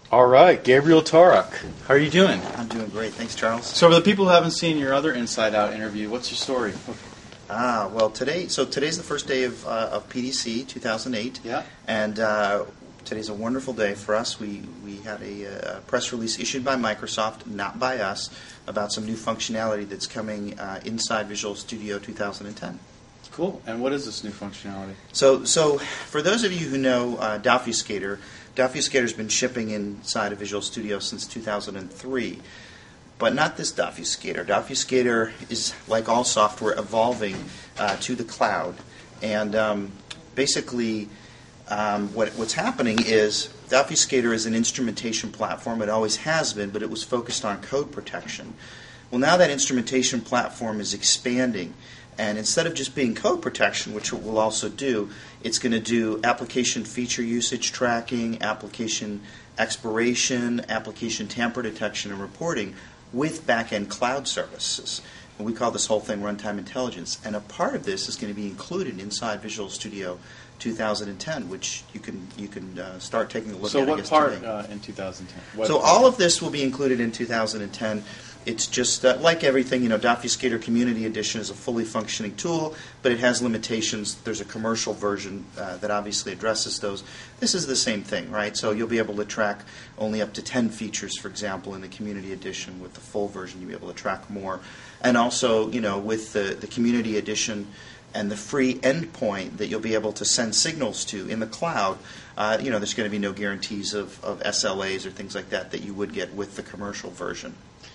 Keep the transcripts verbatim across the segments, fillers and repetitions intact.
All right, Gabriel Tarok, how are you doing? I'm doing great. Thanks, Charles. So for the people who haven't seen your other Inside Out interview, what's your story? Ah, well, today, so today's the first day of, uh, of P D C two thousand eight. Yeah. And uh, today's a wonderful day for us. We, we had a, a press release issued by Microsoft, not by us, about some new functionality that's coming uh, inside Visual Studio two thousand ten. Cool. And what is this new functionality? So, so for those of you who know uh, Dofuscator, Dofuscator's been shipping inside of Visual Studio since two thousand three, but not this Dofuscator. Dofuscator is, like all software, evolving uh, to the cloud. And um, basically, um, what, what's happening is Dofuscator is an instrumentation platform. It always has been, but it was focused on code protection. Well, now that instrumentation platform is expanding. And instead of just being code protection, which it will also do, it's going to do application feature usage tracking, application expiration, application tamper detection and reporting with back-end cloud services. And we call this whole thing runtime intelligence. And a part of this is going to be included inside Visual Studio two thousand ten, which you can you can uh, start taking a look so at. So what part today. Uh, in two thousand ten? What so all of this will be included in two thousand ten. It's just uh, like everything, you know, Dofuscator Community Edition is a fully functioning tool, but it has limitations. There's a commercial version uh, that obviously addresses those. This is the same thing, right? So you'll be able to track only up to ten features, for example, in the Community Edition. With the full version, you'll be able to track more. And also, you know, with the, the Community Edition and the free endpoint that you'll be able to send signals to in the cloud, uh, you know, there's going to be no guarantees of, of S L As or things like that that you would get with the commercial version.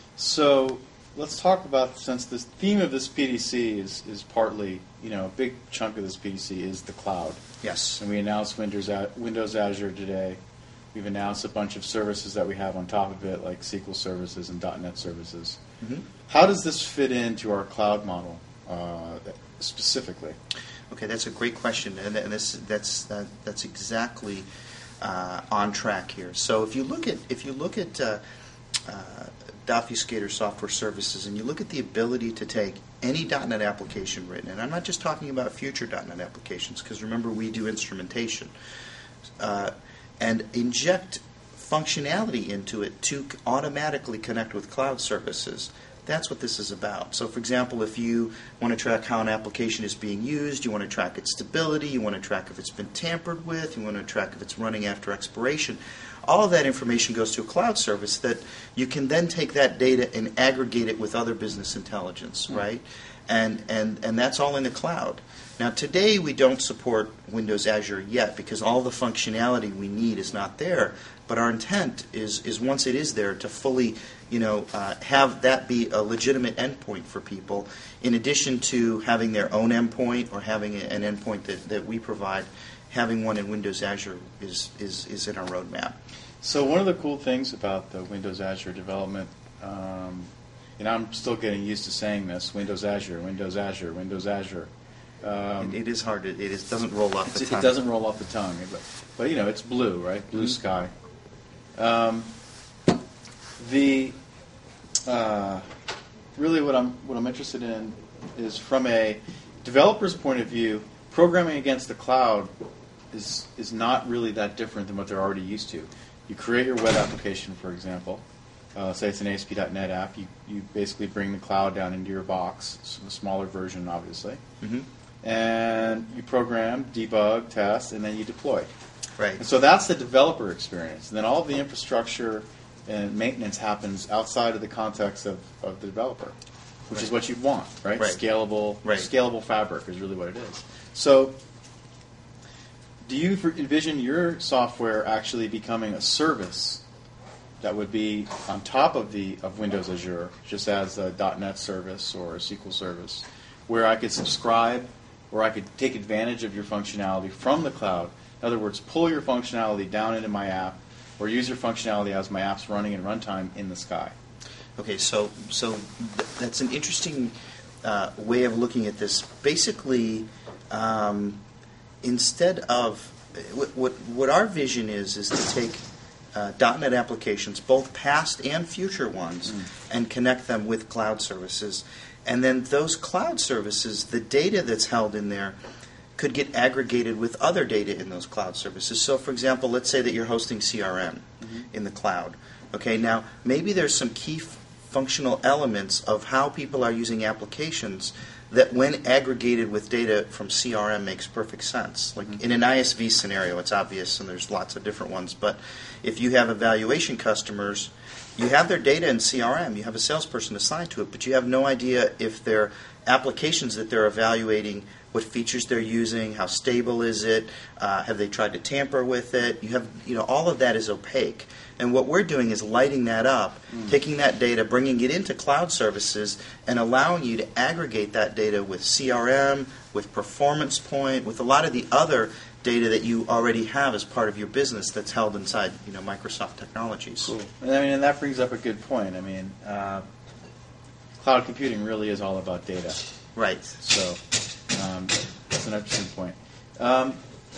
So let's talk about, since the theme of this P D C is, is partly, you know, a big chunk of this P D C is the cloud. Yes. And we announced Windows, Windows Azure today. We've announced a bunch of services that we have on top of it, like S Q L services and .dot net services. Mm-hmm. How does this fit into our cloud model uh, specifically? Okay, that's a great question, and, and this that's that, that's exactly uh, on track here. So if you look at if you look at uh, uh, Dofuscator software services, and you look at the ability to take any .dot net application written, and I'm not just talking about future .dot net applications, because remember we do instrumentation, uh, and inject functionality into it to automatically connect with cloud services. That's what this is about. So, for example, if you want to track how an application is being used, you want to track its stability, you want to track if it's been tampered with, you want to track if it's running after expiration, all of that information goes to a cloud service that you can then take that data and aggregate it with other business intelligence, mm-hmm. right? And, and, and that's all in the cloud. Now, today we don't support Windows Azure yet because all the functionality we need is not there. But our intent is, is once it is there, to fully, you know, uh, have that be a legitimate endpoint for people, in addition to having their own endpoint or having an endpoint that, that we provide. Having one in Windows Azure is, is, is in our roadmap. So one of the cool things about the Windows Azure development, um, and I'm still getting used to saying this, Windows Azure, Windows Azure, Windows Azure. Um, it, it is hard. To, it is, doesn't roll off the tongue. It doesn't roll off the tongue. But, but you know, it's blue, right? Blue mm-hmm. sky. Um, the uh, really what I'm what I'm interested in is, from a developer's point of view, programming against the cloud is is not really that different than what they're already used to. You create your web application, for example. Uh, say it's an A S P dot net app. You you basically bring the cloud down into your box, so a smaller version, obviously, mm-hmm. and you program, debug, test, and then you deploy. Right. And so that's the developer experience. And then all of the infrastructure and maintenance happens outside of the context of, of the developer, which right. is what you want, right? right. Scalable, right. scalable fabric is really what it is. So do you envision your software actually becoming a service that would be on top of the of Windows Azure, just as a .dot net service or a S Q L service, where I could subscribe or I could take advantage of your functionality from the cloud? In other words, pull your functionality down into my app, or use your functionality as my app's running in runtime in the sky. Okay, so so th- that's an interesting uh, way of looking at this. Basically, um, instead of what, what what our vision is is to take uh, .dot net applications, both past and future ones, mm. and connect them with cloud services, and then those cloud services, the data that's held in there, could get aggregated with other data in those cloud services. So, for example, let's say that you're hosting C R M mm-hmm. in the cloud. Okay, now maybe there's some key f- functional elements of how people are using applications that when aggregated with data from C R M makes perfect sense. Like mm-hmm. in an I S V scenario, it's obvious, and there's lots of different ones, but if you have evaluation customers, you have their data in C R M, you have a salesperson assigned to it, but you have no idea if their applications that they're evaluating, what features they're using, how stable is it, uh, have they tried to tamper with it? You have, you know, all of that is opaque. And what we're doing is lighting that up, mm. taking that data, bringing it into cloud services, and allowing you to aggregate that data with C R M, with Performance Point, with a lot of the other data that you already have as part of your business that's held inside, you know, Microsoft Technologies. Cool. And, I mean, and that brings up a good point. I mean, uh, cloud computing really is all about data. Right. So um, that's an interesting point. Um,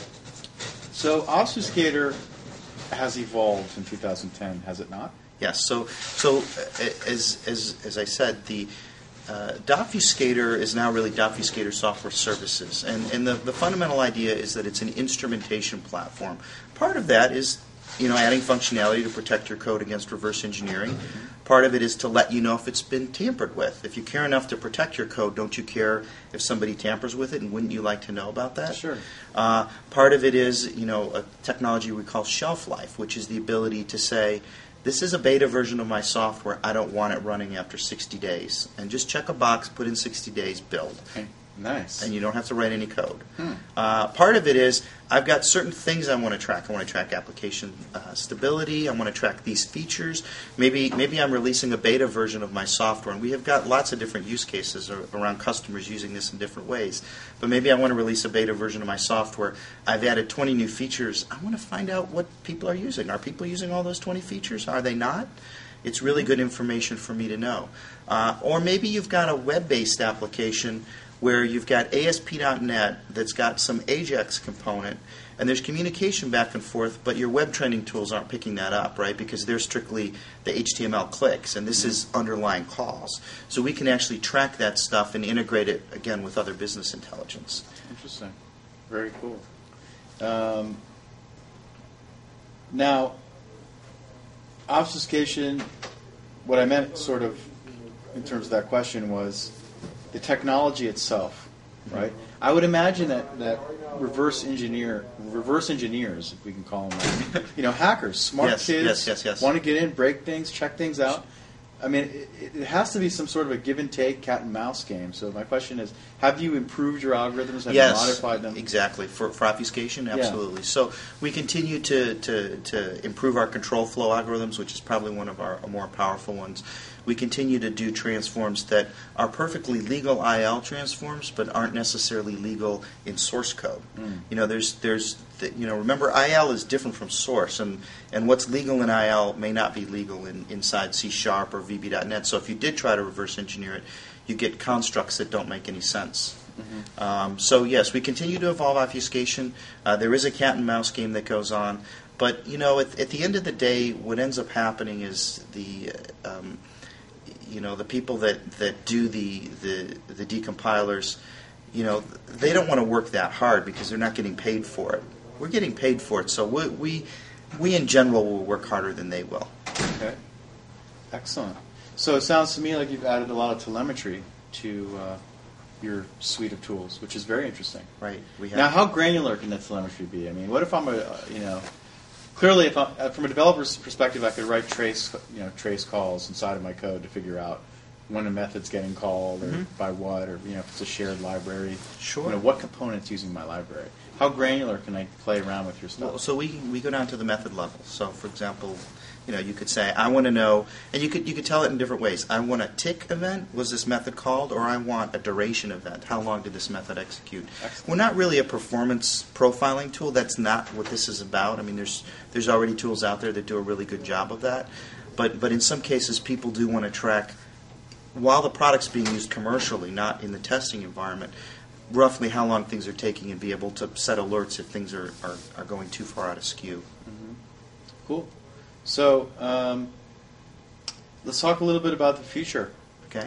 so Obfuscator has evolved in two thousand ten, has it not? Yes. So, so uh, as as as I said, the uh, Obfuscator is now really Obfuscator Software Services, and and the, the fundamental idea is that it's an instrumentation platform. Part of that is, you know, adding functionality to protect your code against reverse engineering. Part of it is to let you know if it's been tampered with. If you care enough to protect your code, don't you care if somebody tampers with it, and wouldn't you like to know about that? Sure. Uh, part of it is, you know, a technology we call shelf life, which is the ability to say, this is a beta version of my software, I don't want it running after sixty days. And just check a box, put in sixty days, build. Okay. Nice. And you don't have to write any code. Hmm. Uh, part of it is I've got certain things I want to track. I want to track application uh, stability. I want to track these features. Maybe maybe I'm releasing a beta version of my software, and we have got lots of different use cases around customers using this in different ways. But maybe I want to release a beta version of my software. I've added twenty new features. I want to find out what people are using. Are people using all those twenty features? Are they not? It's really good information for me to know. Uh, or maybe you've got a web-based application where you've got A S P dot net that's got some AJAX component, and there's communication back and forth, but your web trending tools aren't picking that up, right? Because they're strictly the H T M L clicks, and this mm-hmm. is underlying calls. So we can actually track that stuff and integrate it, again, with other business intelligence. Interesting. Very cool. Um, now, obfuscation, what I meant sort of in terms of that question was the technology itself, right? I would imagine that, that reverse engineer, reverse engineers, if we can call them that, you know, hackers, smart yes, kids, yes, yes, yes. want to get in, break things, check things out. I mean, it, it has to be some sort of a give and take, cat and mouse game. So my question is, have you improved your algorithms? Have yes, you modified them? Exactly. For, for obfuscation, absolutely. Yeah. So we continue to, to, to improve our control flow algorithms, which is probably one of our more powerful ones. We continue to do transforms that are perfectly legal I L transforms, but aren't necessarily legal in source code. Mm. You know, there's there's the, you know, remember I L is different from source, and, and what's legal in I L may not be legal in inside C Sharp or V B dot net. So if you did try to reverse engineer it, you get constructs that don't make any sense. Mm-hmm. Um, so yes, we continue to evolve obfuscation. Uh, there is a cat and mouse game that goes on, but you know, at, at the end of the day, what ends up happening is the um, you know, the people that, that do the, the the decompilers, you know, they don't want to work that hard because they're not getting paid for it. We're getting paid for it, so we we, we in general will work harder than they will. Okay, excellent. So it sounds to me like you've added a lot of telemetry to uh, your suite of tools, which is very interesting. Right. We have now, how granular can that telemetry be? I mean, what if I'm a, you know, clearly, if I'm, from a developer's perspective, I could write trace, you know, trace calls inside of my code to figure out when a method's getting called, or mm-hmm. by what, or you know, if it's a shared library. Sure. You know, what component's using my library? How granular can I play around with your stuff? Well, so we we go down to the method level. So, for example, you know, you could say, I want to know, and you could you could tell it in different ways. I want a tick event. Was this method called? Or I want a duration event. How long did this method execute? Excellent. We're not really a performance profiling tool. That's not what this is about. I mean, there's there's already tools out there that do a really good job of that. But but in some cases, people do want to track, while the product's being used commercially, not in the testing environment, roughly how long things are taking and be able to set alerts if things are, are, are going too far out of skew. Mm-hmm. Cool. So um, let's talk a little bit about the future. Okay.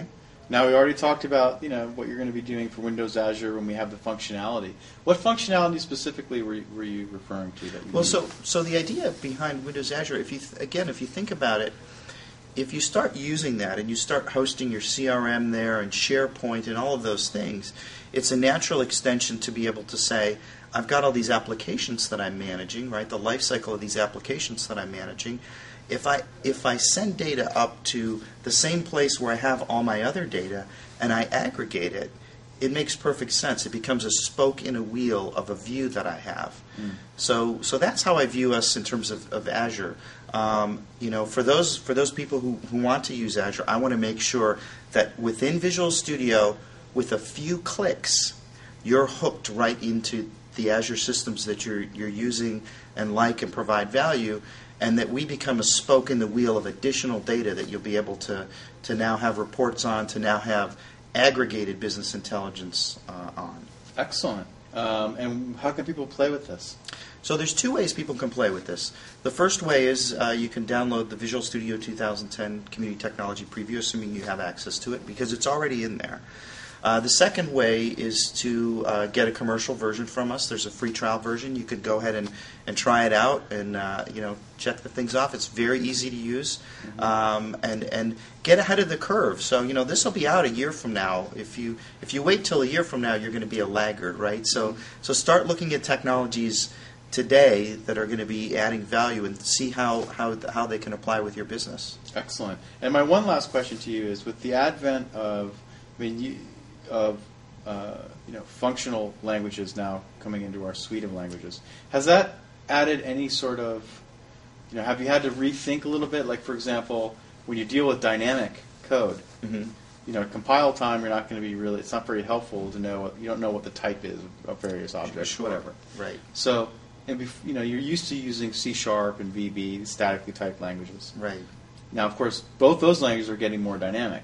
Now we already talked about you know what you're going to be doing for Windows Azure when we have the functionality. What functionality specifically were you, were you referring to? That you Well, need? so so the idea behind Windows Azure, if you th- again, if you think about it, if you start using that and you start hosting your C R M there and SharePoint and all of those things, it's a natural extension to be able to say, I've got all these applications that I'm managing, right? The life cycle of these applications that I'm managing. If I if I send data up to the same place where I have all my other data and I aggregate it, it makes perfect sense. It becomes a spoke in a wheel of a view that I have. Mm. So so that's how I view us in terms of, of Azure. Um, you know, for those for those people who, who want to use Azure, I want to make sure that within Visual Studio, with a few clicks, you're hooked right into the Azure systems that you're you're using and like and provide value, and that we become a spoke in the wheel of additional data that you'll be able to, to now have reports on, to now have aggregated business intelligence uh, on. Excellent. Um, and how can people play with this? So there's two ways people can play with this. The first way is uh, you can download the Visual Studio two thousand ten Community Technology Preview, assuming you have access to it, because it's already in there. Uh, the second way is to uh, get a commercial version from us. There's a free trial version. You could go ahead and, and try it out and uh, you know check the things off. It's very easy to use, mm-hmm. um, and and get ahead of the curve. So you know this will be out a year from now. If you if you wait till a year from now, you're going to be a laggard, right? So mm-hmm. so start looking at technologies today that are going to be adding value and see how how how they can apply with your business. Excellent. And my one last question to you is, with the advent of, I mean, you. of uh, you know functional languages now coming into our suite of languages, has that added any sort of, you know, have you had to rethink a little bit? Like, for example, when you deal with dynamic code, mm-hmm. you know, compile time, you're not going to be really, it's not very helpful to know, what, you don't know what the type is of various objects, sure. whatever. Right. So, and bef- you know, you're used to using C Sharp and V B, statically typed languages. Right. Now, of course, both those languages are getting more dynamic.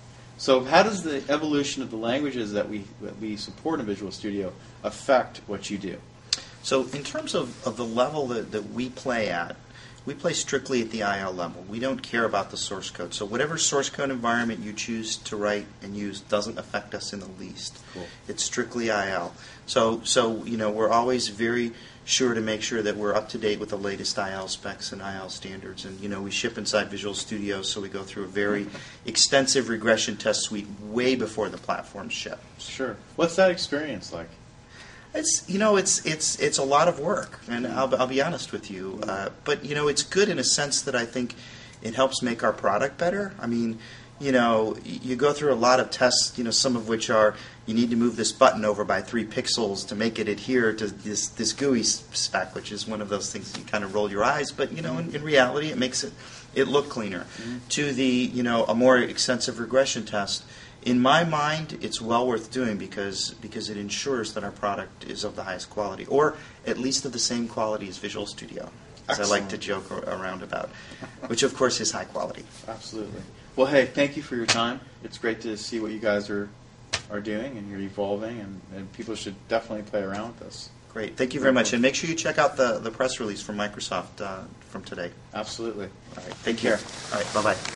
So how does the evolution of the languages that we that we support in Visual Studio affect what you do? So in terms of, of the level that, that we play at, we play strictly at the I L level. We don't care about the source code. So whatever source code environment you choose to write and use doesn't affect us in the least. Cool. It's strictly I L. So so you know we're always very sure to make sure that we're up to date with the latest I L specs and I L standards. And you know we ship inside Visual Studio, so we go through a very extensive regression test suite way before the platforms ship. Sure. What's that experience like? It's you know it's it's it's a lot of work, and I'll I'll be honest with you. Uh, but you know it's good in a sense that I think it helps make our product better. I mean, you know, you go through a lot of tests, you know, some of which are you need to move this button over by three pixels to make it adhere to this this G U I spec, which is one of those things that you kind of roll your eyes. But you know, in, in reality, it makes it it look cleaner. Mm-hmm. To the you know a more extensive regression test. In my mind, it's well worth doing because because it ensures that our product is of the highest quality, or at least of the same quality as Visual Studio, as Excellent. I like to joke around about, which of course is high quality. Absolutely. Well, hey, thank you for your time. It's great to see what you guys are are doing, and you're evolving, and, and people should definitely play around with this. Great. Thank you very much. And make sure you check out the, the press release from Microsoft uh, from today. Absolutely. All right. Take care. All right. Bye-bye.